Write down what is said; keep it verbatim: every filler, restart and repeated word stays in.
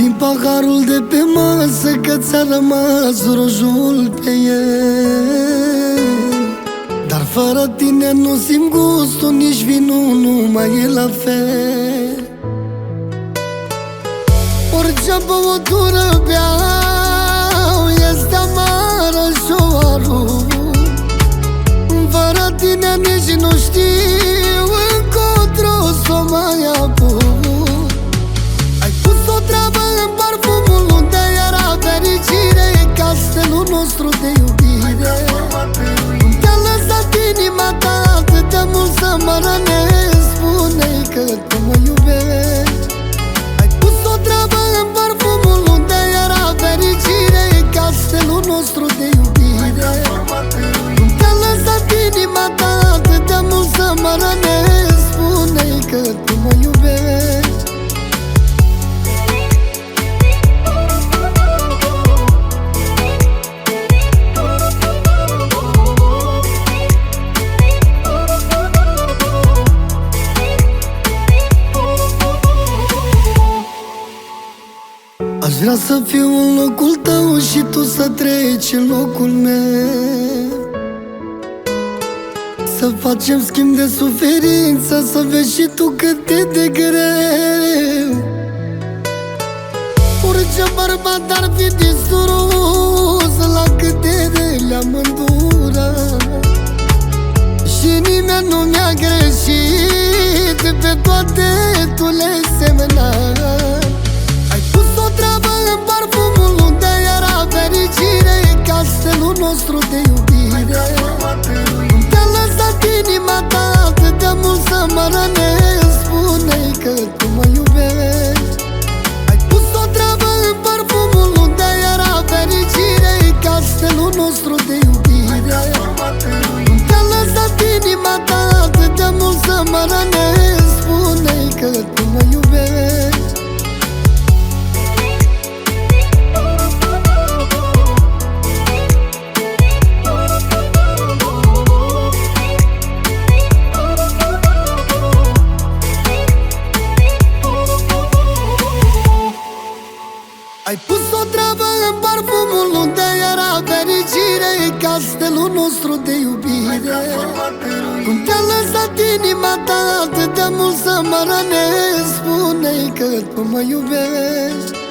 Din paharul de pe masă, că ți-a rămas rojul pe el. Dar fără tine nu simt gustul, nici vinul nu mai e la fel. Orice băutură beau este amară și-o arunc. Fără tine nici nu știu încotro s-o mai apuc. Ai pus o treabă în parfumul unde era fericire, castelul nostru de iubire. Te-a lăsat inima ta atât de mult să mă rănesc. Spune-i că tu mă iubești. Ai pus o treabă în parfumul unde era fericire, castelul nostru de iubire. Te-a lăsat inima ta atât de mult să mă rănesc. Spune-i că tu mă iubești. Aș vrea să fiu în locul tău și tu să treci în locul meu. Să facem schimb de suferință, să vezi și tu cât e de greu. Orice bărbat ar fi distrus la cât de rele am îndurat. Și nimeni nu mi-a greșit, pe toate tu le-ai semnat. Ai pus o treabă în parfumul unde era fericire, castelul nostru de iubire. Te-a lăsat inima ta atât de mult să mă rănesc. Spune-i că tu mă iubești. Ai pus o treabă în parfumul unde era fericire, castelul nostru de iubire. Te-a lăsat inima ta atât de mult să mă rănesc. Spune-i că tu mă iubești. Ai pus o treabă în parfumul unde era fericire, castelul nostru de iubire. Cum te-a lăsat inima ta atât de mult să mă rănesc. Spune-i că tu mă iubești.